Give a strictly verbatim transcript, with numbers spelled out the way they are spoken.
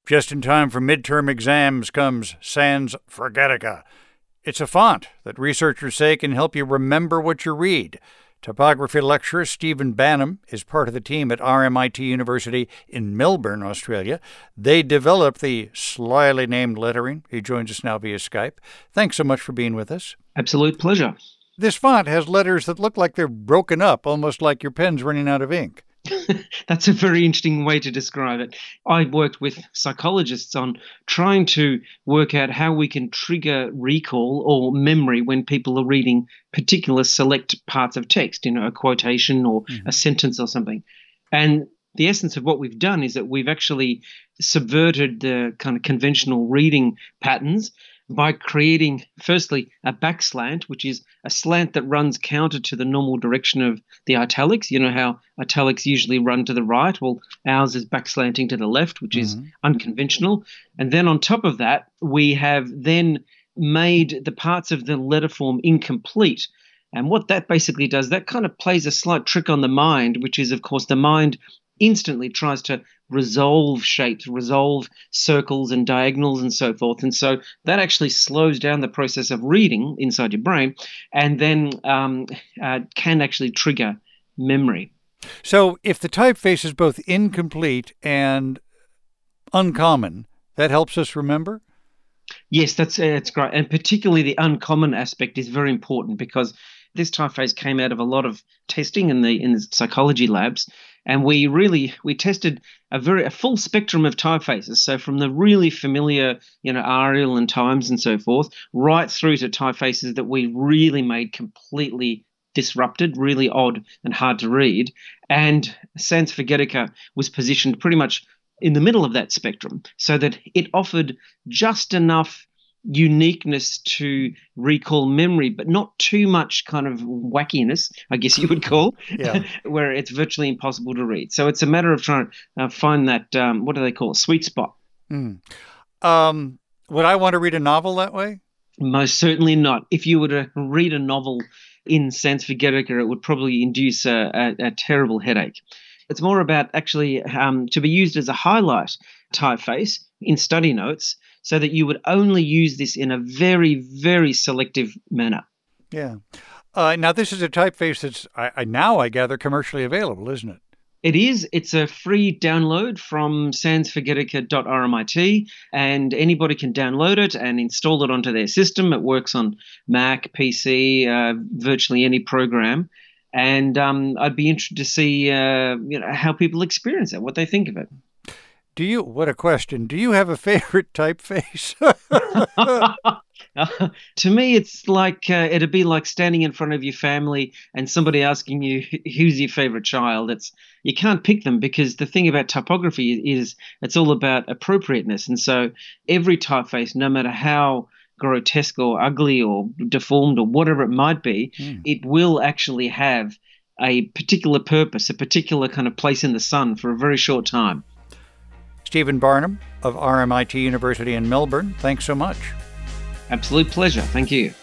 Just in time for midterm exams comes Sans Forgetica. It's a font that researchers say can help you remember what you read. Typography lecturer Stephen Banham is part of the team at R M I T University in Melbourne, Australia. They developed the slyly named lettering. He joins us now via Skype. Thanks so much for being with us. Absolute pleasure. This font has letters that look like they're broken up, almost like your pen's running out of ink. That's a very interesting way to describe it. I worked with psychologists on trying to work out how we can trigger recall or memory when people are reading particular select parts of text, you know, a quotation or mm-hmm. a sentence or something. And the essence of what we've done is that we've actually subverted the kind of conventional reading patterns by creating, firstly, a backslant, which is a slant that runs counter to the normal direction of the italics. You know how italics usually run to the right? Well, ours is backslanting to the left, which mm-hmm. is unconventional. And then on top of that, we have then made the parts of the letter form incomplete. And what that basically does, that kind of plays a slight trick on the mind, which is, of course, the mind instantly tries to resolve shapes, resolve circles and diagonals and so forth. And so that actually slows down the process of reading inside your brain and then um, uh, can actually trigger memory. So if the typeface is both incomplete and uncommon, that helps us remember? Yes, that's, uh, that's great. And particularly the uncommon aspect is very important because this typeface came out of a lot of testing in the in the psychology labs, and we really we tested a very a full spectrum of typefaces. So from the really familiar, you know, Arial and Times and so forth, right through to typefaces that we really made completely disrupted, really odd and hard to read. And Sans Forgetica was positioned pretty much in the middle of that spectrum, so that it offered just enough uniqueness to recall memory, but not too much kind of wackiness, I guess you would call, yeah. where it's virtually impossible to read. So it's a matter of trying to uh, find that, um, what do they call it, sweet spot. Mm. Um, would I want to read a novel that way? Most certainly not. If you were to read a novel in Sans Forgetica, it would probably induce a, a, a terrible headache. It's more about actually um, to be used as a highlight typeface in study notes, so that you would only use this in a very, very selective manner. Yeah. Uh, now, this is a typeface that's I, I, now, I gather, commercially available, isn't it? It is. It's a free download from sans forgetica dot R M I T, and anybody can download it and install it onto their system. It works on Mac, P C, uh, virtually any program. And um, I'd be interested to see uh, you know, how people experience it, what they think of it. Do you, what a question, do you have a favorite typeface? uh, to me, it's like, uh, it'd be like standing in front of your family and somebody asking you, who's your favorite child? It's, you can't pick them because the thing about typography is it's all about appropriateness. And so every typeface, no matter how grotesque or ugly or deformed or whatever it might be, mm. it will actually have a particular purpose, a particular kind of place in the sun for a very short time. Stephen Banham of R M I T University in Melbourne, thanks so much. Absolute pleasure. Thank you.